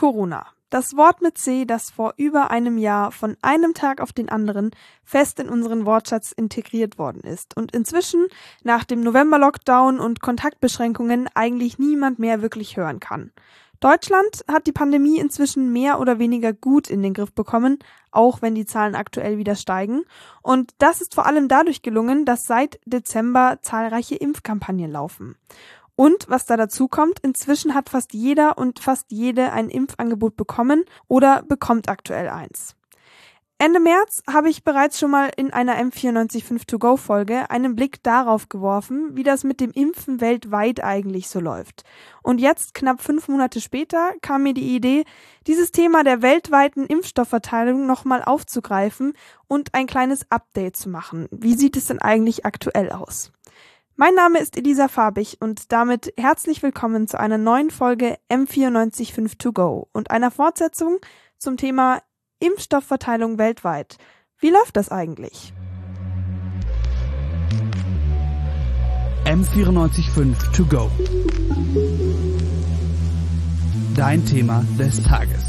Corona. Das Wort mit C, das vor über einem Jahr von einem Tag auf den anderen fest in unseren Wortschatz integriert worden ist und inzwischen nach dem November-Lockdown und Kontaktbeschränkungen eigentlich niemand mehr wirklich hören kann. Deutschland hat die Pandemie inzwischen mehr oder weniger gut in den Griff bekommen, auch wenn die Zahlen aktuell wieder steigen. Und das ist vor allem dadurch gelungen, dass seit Dezember zahlreiche Impfkampagnen laufen. Und was da dazu kommt, inzwischen hat fast jeder und fast jede ein Impfangebot bekommen oder bekommt aktuell eins. Ende März habe ich bereits schon mal in einer M94.5 To Go Folge einen Blick darauf geworfen, wie das mit dem Impfen weltweit eigentlich so läuft. Und jetzt, knapp 5 Monate später, kam mir die Idee, dieses Thema der weltweiten Impfstoffverteilung nochmal aufzugreifen und ein kleines Update zu machen. Wie sieht es denn eigentlich aktuell aus? Mein Name ist Elisa Farbig und damit herzlich willkommen zu einer neuen Folge M94.5 To Go und einer Fortsetzung zum Thema Impfstoffverteilung weltweit. Wie läuft das eigentlich? M94.5 To Go. Dein Thema des Tages.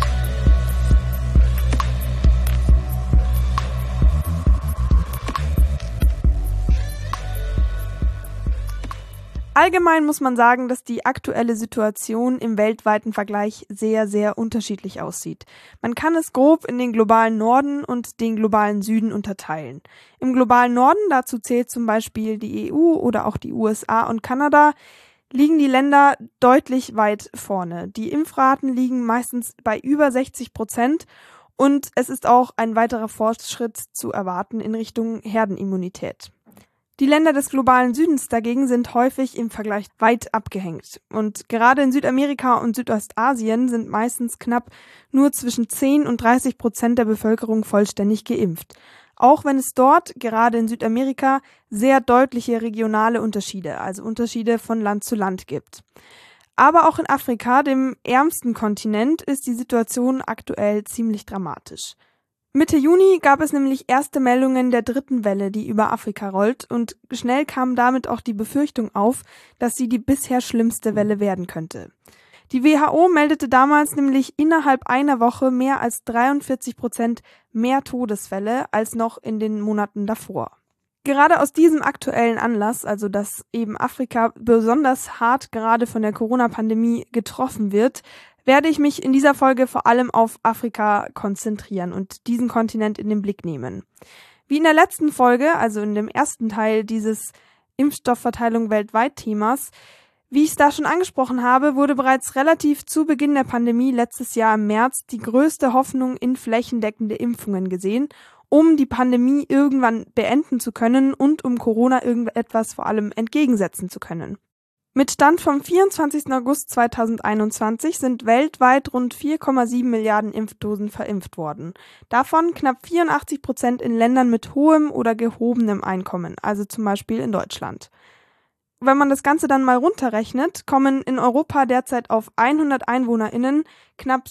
Allgemein muss man sagen, dass die aktuelle Situation im weltweiten Vergleich sehr, sehr unterschiedlich aussieht. Man kann es grob in den globalen Norden und den globalen Süden unterteilen. Im globalen Norden, dazu zählt zum Beispiel die EU oder auch die USA und Kanada, liegen die Länder deutlich weit vorne. Die Impfraten liegen meistens bei über 60% und es ist auch ein weiterer Fortschritt zu erwarten in Richtung Herdenimmunität. Die Länder des globalen Südens dagegen sind häufig im Vergleich weit abgehängt. Und gerade in Südamerika und Südostasien sind meistens knapp nur zwischen 10 und 30% der Bevölkerung vollständig geimpft. Auch wenn es dort, gerade in Südamerika, sehr deutliche regionale Unterschiede, also Unterschiede von Land zu Land gibt. Aber auch in Afrika, dem ärmsten Kontinent, ist die Situation aktuell ziemlich dramatisch. Mitte Juni gab es nämlich erste Meldungen der dritten Welle, die über Afrika rollt, und schnell kam damit auch die Befürchtung auf, dass sie die bisher schlimmste Welle werden könnte. Die WHO meldete damals nämlich innerhalb einer Woche mehr als 43% mehr Todesfälle als noch in den Monaten davor. Gerade aus diesem aktuellen Anlass, also dass eben Afrika besonders hart gerade von der Corona-Pandemie getroffen wird, werde ich mich in dieser Folge vor allem auf Afrika konzentrieren und diesen Kontinent in den Blick nehmen. Wie in der letzten Folge, also in dem ersten Teil dieses Impfstoffverteilung weltweit Themas, wie ich es da schon angesprochen habe, wurde bereits relativ zu Beginn der Pandemie letztes Jahr im März die größte Hoffnung in flächendeckende Impfungen gesehen, um die Pandemie irgendwann beenden zu können und um Corona irgendetwas vor allem entgegensetzen zu können. Mit Stand vom 24. August 2021 sind weltweit rund 4,7 Milliarden Impfdosen verimpft worden. Davon knapp 84% in Ländern mit hohem oder gehobenem Einkommen, also zum Beispiel in Deutschland. Wenn man das Ganze dann mal runterrechnet, kommen in Europa derzeit auf 100 EinwohnerInnen knapp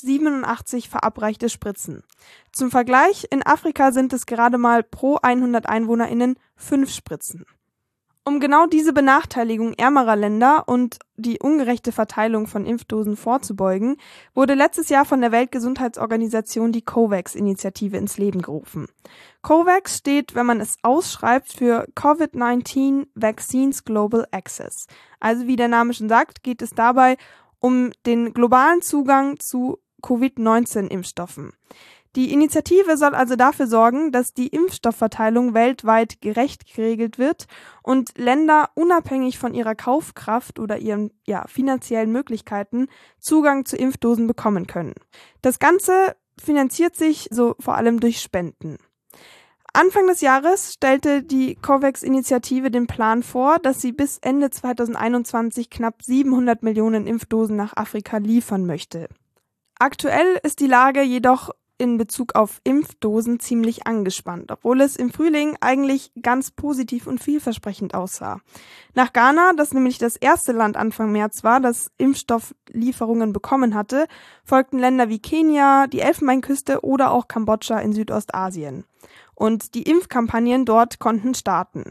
87 verabreichte Spritzen. Zum Vergleich, in Afrika sind es gerade mal pro 100 EinwohnerInnen 5 Spritzen. Um genau diese Benachteiligung ärmerer Länder und die ungerechte Verteilung von Impfdosen vorzubeugen, wurde letztes Jahr von der Weltgesundheitsorganisation die COVAX-Initiative ins Leben gerufen. COVAX steht, wenn man es ausschreibt, für COVID-19 Vaccines Global Access. Also wie der Name schon sagt, geht es dabei um den globalen Zugang zu Covid-19-Impfstoffen. Die Initiative soll also dafür sorgen, dass die Impfstoffverteilung weltweit gerecht geregelt wird und Länder unabhängig von ihrer Kaufkraft oder ihren finanziellen Möglichkeiten Zugang zu Impfdosen bekommen können. Das Ganze finanziert sich so vor allem durch Spenden. Anfang des Jahres stellte die COVAX-Initiative den Plan vor, dass sie bis Ende 2021 knapp 700 Millionen Impfdosen nach Afrika liefern möchte. Aktuell ist die Lage jedoch in Bezug auf Impfdosen ziemlich angespannt, obwohl es im Frühling eigentlich ganz positiv und vielversprechend aussah. Nach Ghana, das nämlich das erste Land Anfang März war, das Impfstofflieferungen bekommen hatte, folgten Länder wie Kenia, die Elfenbeinküste oder auch Kambodscha in Südostasien. Und die Impfkampagnen dort konnten starten.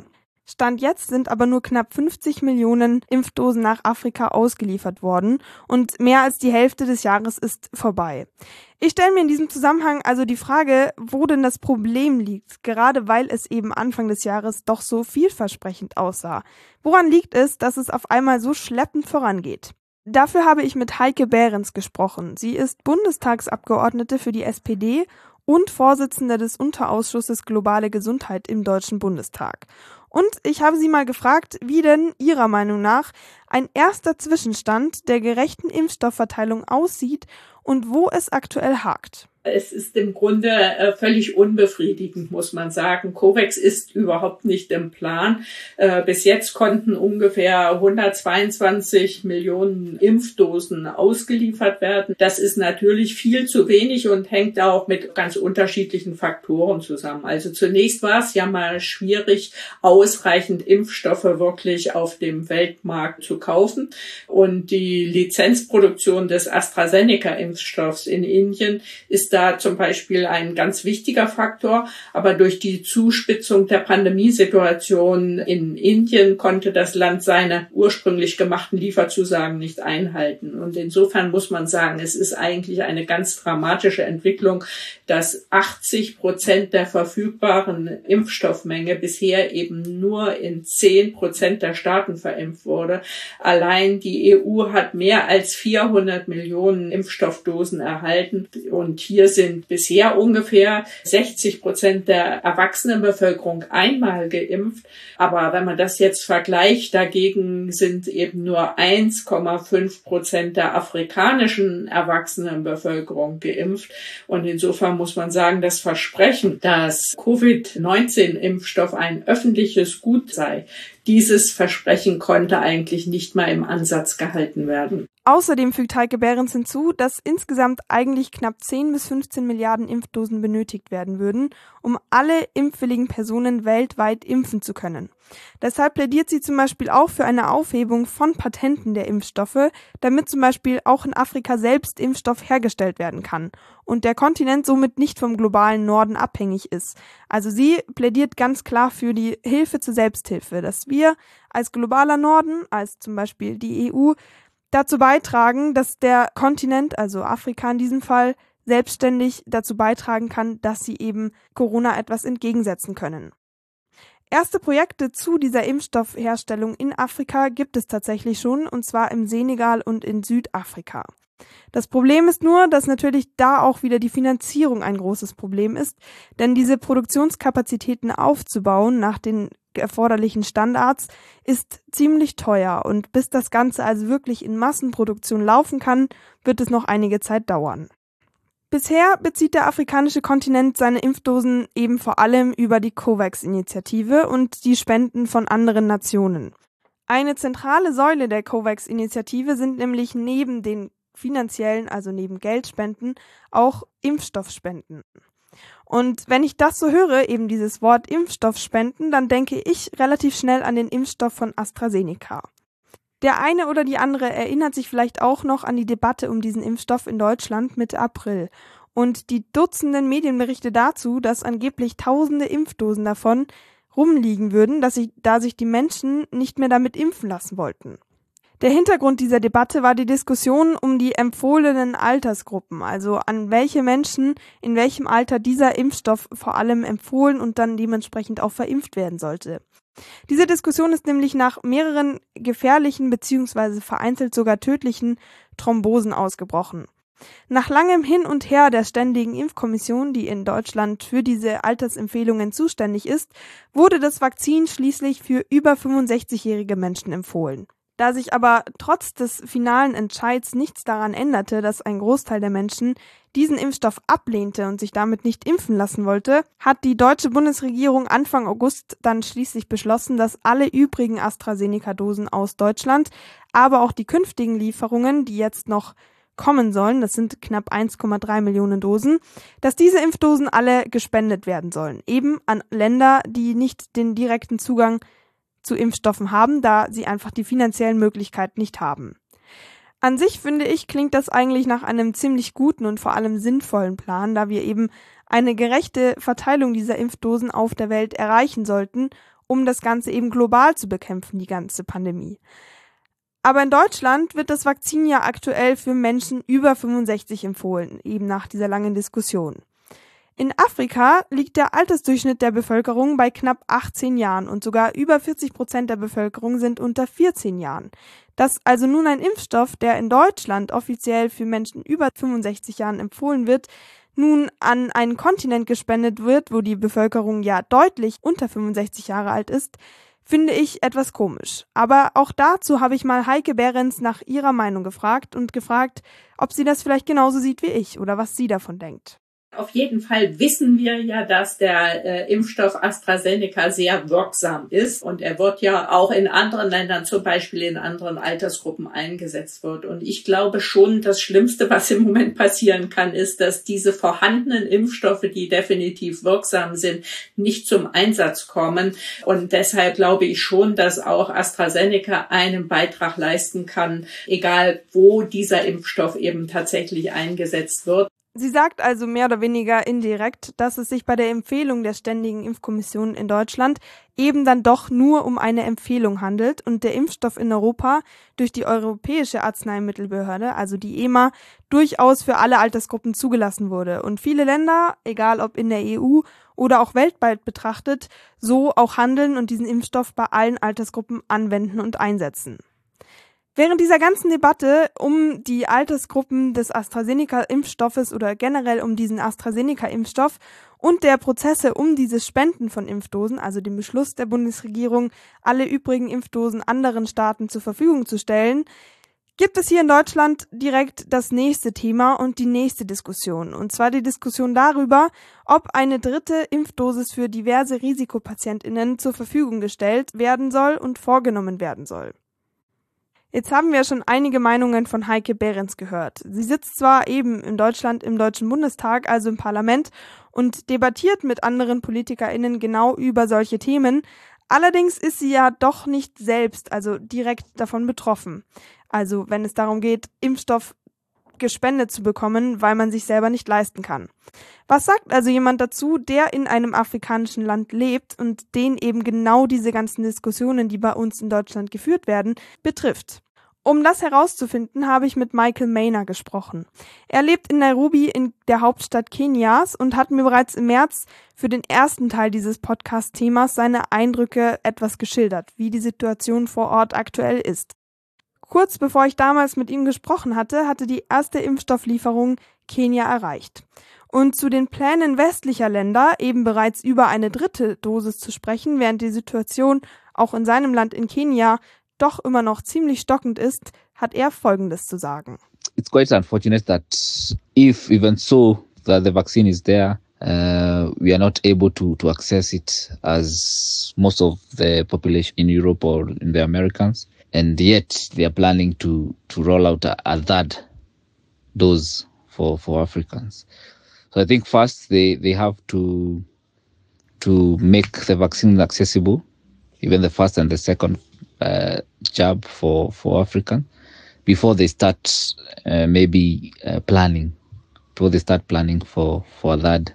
Stand jetzt sind aber nur knapp 50 Millionen Impfdosen nach Afrika ausgeliefert worden und mehr als die Hälfte des Jahres ist vorbei. Ich stelle mir in diesem Zusammenhang also die Frage, wo denn das Problem liegt, gerade weil es eben Anfang des Jahres doch so vielversprechend aussah. Woran liegt es, dass es auf einmal so schleppend vorangeht? Dafür habe ich mit Heike Behrens gesprochen. Sie ist Bundestagsabgeordnete für die SPD und Vorsitzende des Unterausschusses Globale Gesundheit im Deutschen Bundestag. Und ich habe sie mal gefragt, wie denn ihrer Meinung nach ein erster Zwischenstand der gerechten Impfstoffverteilung aussieht und wo es aktuell hakt. Es ist im Grunde völlig unbefriedigend, muss man sagen. COVAX ist überhaupt nicht im Plan. Bis jetzt konnten ungefähr 122 Millionen Impfdosen ausgeliefert werden. Das ist natürlich viel zu wenig und hängt auch mit ganz unterschiedlichen Faktoren zusammen. Also zunächst war es ja mal schwierig, ausreichend Impfstoffe wirklich auf dem Weltmarkt zu kaufen. Und die Lizenzproduktion des AstraZeneca-Impfstoffs in Indien ist da zum Beispiel ein ganz wichtiger Faktor. Aber durch die Zuspitzung der Pandemiesituation in Indien konnte das Land seine ursprünglich gemachten Lieferzusagen nicht einhalten. Und insofern muss man sagen, es ist eigentlich eine ganz dramatische Entwicklung, dass 80% der verfügbaren Impfstoffmenge bisher eben nur in 10% der Staaten verimpft wurde. Allein die EU hat mehr als 400 Millionen Impfstoffdosen erhalten. Und hier sind bisher ungefähr 60% der Erwachsenenbevölkerung einmal geimpft. Aber wenn man das jetzt vergleicht, dagegen sind eben nur 1,5% der afrikanischen Erwachsenenbevölkerung geimpft. Und insofern muss man sagen, das Versprechen, dass Covid-19-Impfstoff ein öffentliches Gut sei, dieses Versprechen konnte eigentlich nicht mal im Ansatz gehalten werden. Außerdem fügt Heike Behrens hinzu, dass insgesamt eigentlich knapp 10 bis 15 Milliarden Impfdosen benötigt werden würden, um alle impfwilligen Personen weltweit impfen zu können. Deshalb plädiert sie zum Beispiel auch für eine Aufhebung von Patenten der Impfstoffe, damit zum Beispiel auch in Afrika selbst Impfstoff hergestellt werden kann und der Kontinent somit nicht vom globalen Norden abhängig ist. Also sie plädiert ganz klar für die Hilfe zur Selbsthilfe, dass wir als globaler Norden, als zum Beispiel die EU, dazu beitragen, dass der Kontinent, also Afrika in diesem Fall, selbstständig dazu beitragen kann, dass sie eben Corona etwas entgegensetzen können. Erste Projekte zu dieser Impfstoffherstellung in Afrika gibt es tatsächlich schon, und zwar im Senegal und in Südafrika. Das Problem ist nur, dass natürlich da auch wieder die Finanzierung ein großes Problem ist, denn diese Produktionskapazitäten aufzubauen nach den erforderlichen Standards ist ziemlich teuer und bis das Ganze also wirklich in Massenproduktion laufen kann, wird es noch einige Zeit dauern. Bisher bezieht der afrikanische Kontinent seine Impfdosen eben vor allem über die COVAX-Initiative und die Spenden von anderen Nationen. Eine zentrale Säule der COVAX-Initiative sind nämlich neben den finanziellen, also neben Geldspenden, auch Impfstoffspenden. Und wenn ich das so höre, eben dieses Wort Impfstoffspenden, dann denke ich relativ schnell an den Impfstoff von AstraZeneca. Der eine oder die andere erinnert sich vielleicht auch noch an die Debatte um diesen Impfstoff in Deutschland Mitte April und die Dutzenden Medienberichte dazu, dass angeblich tausende Impfdosen davon rumliegen würden, da sich die Menschen nicht mehr damit impfen lassen wollten. Der Hintergrund dieser Debatte war die Diskussion um die empfohlenen Altersgruppen, also an welche Menschen in welchem Alter dieser Impfstoff vor allem empfohlen und dann dementsprechend auch verimpft werden sollte. Diese Diskussion ist nämlich nach mehreren gefährlichen bzw. vereinzelt sogar tödlichen Thrombosen ausgebrochen. Nach langem Hin und Her der Ständigen Impfkommission, die in Deutschland für diese Altersempfehlungen zuständig ist, wurde das Vakzin schließlich für über 65-jährige Menschen empfohlen. Da sich aber trotz des finalen Entscheids nichts daran änderte, dass ein Großteil der Menschen diesen Impfstoff ablehnte und sich damit nicht impfen lassen wollte, hat die deutsche Bundesregierung Anfang August dann schließlich beschlossen, dass alle übrigen AstraZeneca-Dosen aus Deutschland, aber auch die künftigen Lieferungen, die jetzt noch kommen sollen, das sind knapp 1,3 Millionen Dosen, dass diese Impfdosen alle gespendet werden sollen, eben an Länder, die nicht den direkten Zugang zu Impfstoffen haben, da sie einfach die finanziellen Möglichkeiten nicht haben. An sich, finde ich, klingt das eigentlich nach einem ziemlich guten und vor allem sinnvollen Plan, da wir eben eine gerechte Verteilung dieser Impfdosen auf der Welt erreichen sollten, um das Ganze eben global zu bekämpfen, die ganze Pandemie. Aber in Deutschland wird das Vakzin ja aktuell für Menschen über 65 empfohlen, eben nach dieser langen Diskussion. In Afrika liegt der Altersdurchschnitt der Bevölkerung bei knapp 18 Jahren und sogar über 40% der Bevölkerung sind unter 14 Jahren. Dass also nun ein Impfstoff, der in Deutschland offiziell für Menschen über 65 Jahren empfohlen wird, nun an einen Kontinent gespendet wird, wo die Bevölkerung ja deutlich unter 65 Jahre alt ist, finde ich etwas komisch. Aber auch dazu habe ich mal Heike Behrens nach ihrer Meinung gefragt, ob sie das vielleicht genauso sieht wie ich oder was sie davon denkt. Auf jeden Fall wissen wir ja, dass der Impfstoff AstraZeneca sehr wirksam ist und er wird ja auch in anderen Ländern, zum Beispiel in anderen Altersgruppen eingesetzt wird. Und ich glaube schon, das Schlimmste, was im Moment passieren kann, ist, dass diese vorhandenen Impfstoffe, die definitiv wirksam sind, nicht zum Einsatz kommen. Und deshalb glaube ich schon, dass auch AstraZeneca einen Beitrag leisten kann, egal wo dieser Impfstoff eben tatsächlich eingesetzt wird. Sie sagt also mehr oder weniger indirekt, dass es sich bei der Empfehlung der Ständigen Impfkommission in Deutschland eben dann doch nur um eine Empfehlung handelt und der Impfstoff in Europa durch die Europäische Arzneimittelbehörde, also die EMA, durchaus für alle Altersgruppen zugelassen wurde und viele Länder, egal ob in der EU oder auch weltweit betrachtet, so auch handeln und diesen Impfstoff bei allen Altersgruppen anwenden und einsetzen. Während dieser ganzen Debatte um die Altersgruppen des AstraZeneca-Impfstoffes oder generell um diesen AstraZeneca-Impfstoff und der Prozesse um dieses Spenden von Impfdosen, also den Beschluss der Bundesregierung, alle übrigen Impfdosen anderen Staaten zur Verfügung zu stellen, gibt es hier in Deutschland direkt das nächste Thema und die nächste Diskussion. Und zwar die Diskussion darüber, ob eine dritte Impfdosis für diverse RisikopatientInnen zur Verfügung gestellt werden soll und vorgenommen werden soll. Jetzt haben wir schon einige Meinungen von Heike Behrens gehört. Sie sitzt zwar eben in Deutschland im Deutschen Bundestag, also im Parlament, und debattiert mit anderen PolitikerInnen genau über solche Themen. Allerdings ist sie ja doch nicht selbst, also direkt davon betroffen. Also wenn es darum geht, Impfstoff gespendet zu bekommen, weil man sich selber nicht leisten kann. Was sagt also jemand dazu, der in einem afrikanischen Land lebt und den eben genau diese ganzen Diskussionen, die bei uns in Deutschland geführt werden, betrifft? Um das herauszufinden, habe ich mit Michael Maynor gesprochen. Er lebt in Nairobi, in der Hauptstadt Kenias, und hat mir bereits im März für den ersten Teil dieses Podcast-Themas seine Eindrücke etwas geschildert, wie die Situation vor Ort aktuell ist. Kurz bevor ich damals mit ihm gesprochen hatte, hatte die erste Impfstofflieferung Kenia erreicht. Und zu den Plänen westlicher Länder, eben bereits über eine dritte Dosis zu sprechen, während die Situation auch in seinem Land in Kenia doch immer noch ziemlich stockend ist, hat er Folgendes zu sagen. It's quite unfortunate that if even so that the vaccine is there, we are not able to access it as most of the population in Europe or in the Americans. And yet they are planning to roll out a third dose for Africans. So I think first they have to make the vaccine accessible, even the first and the second jab for Africans, before they start planning for a third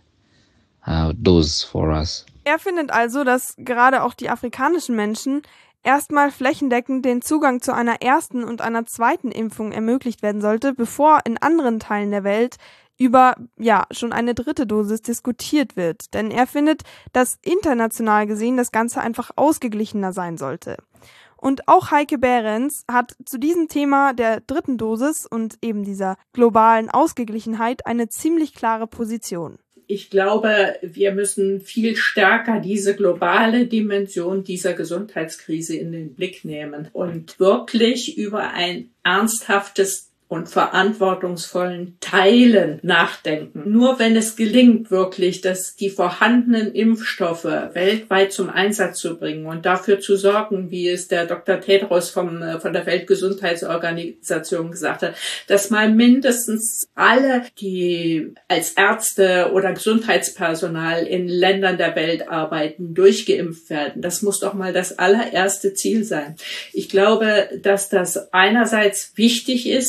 dose for us. Er findet also, dass gerade auch die afrikanischen Menschen erstmal flächendeckend den Zugang zu einer ersten und einer zweiten Impfung ermöglicht werden sollte, bevor in anderen Teilen der Welt über schon eine dritte Dosis diskutiert wird. Denn er findet, dass international gesehen das Ganze einfach ausgeglichener sein sollte. Und auch Heike Behrens hat zu diesem Thema der dritten Dosis und eben dieser globalen Ausgeglichenheit eine ziemlich klare Position. Ich glaube, wir müssen viel stärker diese globale Dimension dieser Gesundheitskrise in den Blick nehmen und wirklich über ein ernsthaftes und verantwortungsvollen Teilen nachdenken. Nur wenn es gelingt, wirklich, dass die vorhandenen Impfstoffe weltweit zum Einsatz zu bringen und dafür zu sorgen, wie es der Dr. Tedros von der Weltgesundheitsorganisation gesagt hat, dass mal mindestens alle, die als Ärzte oder Gesundheitspersonal in Ländern der Welt arbeiten, durchgeimpft werden. Das muss doch mal das allererste Ziel sein. Ich glaube, dass das einerseits wichtig ist,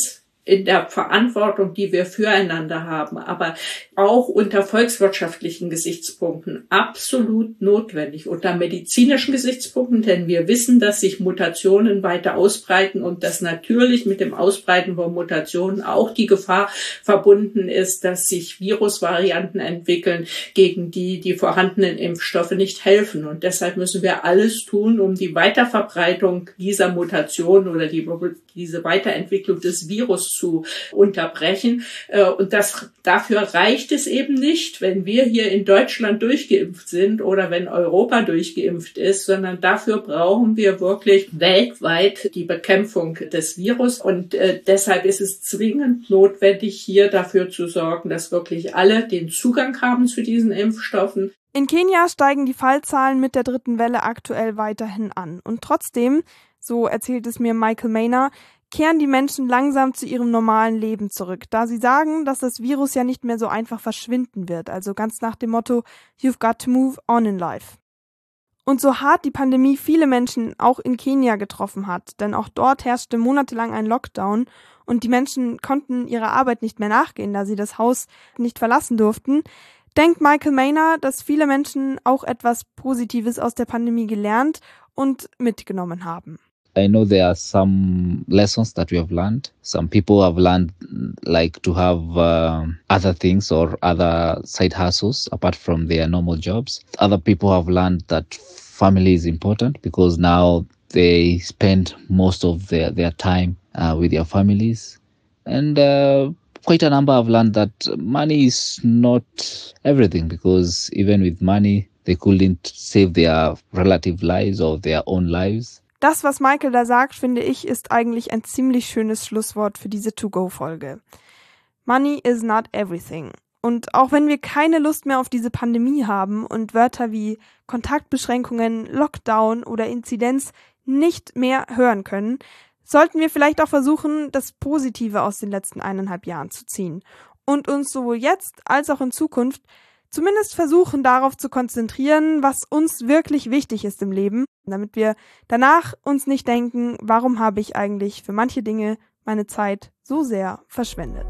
in der Verantwortung, die wir füreinander haben, aber auch unter volkswirtschaftlichen Gesichtspunkten absolut notwendig, unter medizinischen Gesichtspunkten, denn wir wissen, dass sich Mutationen weiter ausbreiten und dass natürlich mit dem Ausbreiten von Mutationen auch die Gefahr verbunden ist, dass sich Virusvarianten entwickeln, gegen die vorhandenen Impfstoffe nicht helfen. Und deshalb müssen wir alles tun, um die Weiterverbreitung dieser Mutation oder diese Weiterentwicklung des Virus zu unterbrechen. Und dafür reicht es eben nicht, wenn wir hier in Deutschland durchgeimpft sind oder wenn Europa durchgeimpft ist, sondern dafür brauchen wir wirklich weltweit die Bekämpfung des Virus. Und deshalb ist es zwingend notwendig, hier dafür zu sorgen, dass wirklich alle den Zugang haben zu diesen Impfstoffen. In Kenia steigen die Fallzahlen mit der dritten Welle aktuell weiterhin an. Und trotzdem, so erzählt es mir Michael Maynor, kehren die Menschen langsam zu ihrem normalen Leben zurück, da sie sagen, dass das Virus ja nicht mehr so einfach verschwinden wird, also ganz nach dem Motto "You've got to move on in life". Und so hart die Pandemie viele Menschen auch in Kenia getroffen hat, denn auch dort herrschte monatelang ein Lockdown und die Menschen konnten ihrer Arbeit nicht mehr nachgehen, da sie das Haus nicht verlassen durften, denkt Michael Maynor, dass viele Menschen auch etwas Positives aus der Pandemie gelernt und mitgenommen haben. I know there are some lessons that we have learned. Some people have learned like to have other things or other side hustles apart from their normal jobs. Other people have learned that family is important because now they spend most of their time with their families. And quite a number have learned that money is not everything because even with money, they couldn't save their relative lives or their own lives. Das, was Michael da sagt, finde ich, ist eigentlich ein ziemlich schönes Schlusswort für diese To-Go-Folge. Money is not everything. Und auch wenn wir keine Lust mehr auf diese Pandemie haben und Wörter wie Kontaktbeschränkungen, Lockdown oder Inzidenz nicht mehr hören können, sollten wir vielleicht auch versuchen, das Positive aus den letzten 1,5 Jahren zu ziehen und uns sowohl jetzt als auch in Zukunft zumindest versuchen, darauf zu konzentrieren, was uns wirklich wichtig ist im Leben, damit wir danach uns nicht denken, warum habe ich eigentlich für manche Dinge meine Zeit so sehr verschwendet.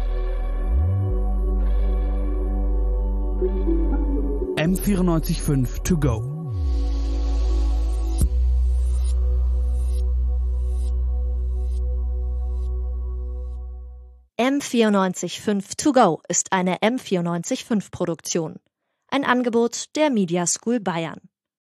M94.5 to go. M94.5 to go ist eine M94.5 Produktion. Ein Angebot der Media School Bayern.